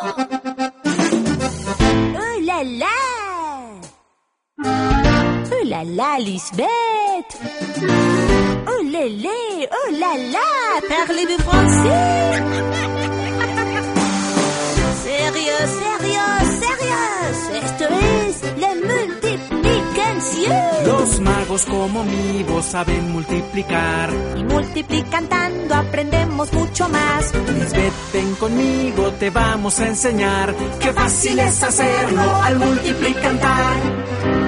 ¡Oh, la, la! ¡Oh, la, la, Lisbeth! ¡Oh, lélé! ¡Oh, la, la! Parlez-vous français? ¡Sérieux, sérieux, sérieux! Esto es la multiplicación. Los magos como mi voz saben multiplicar. Y multiplicando aprendemos mucho más. Lisbeth, ven conmigo, te vamos a enseñar. Qué fácil es hacerlo al multiplicar.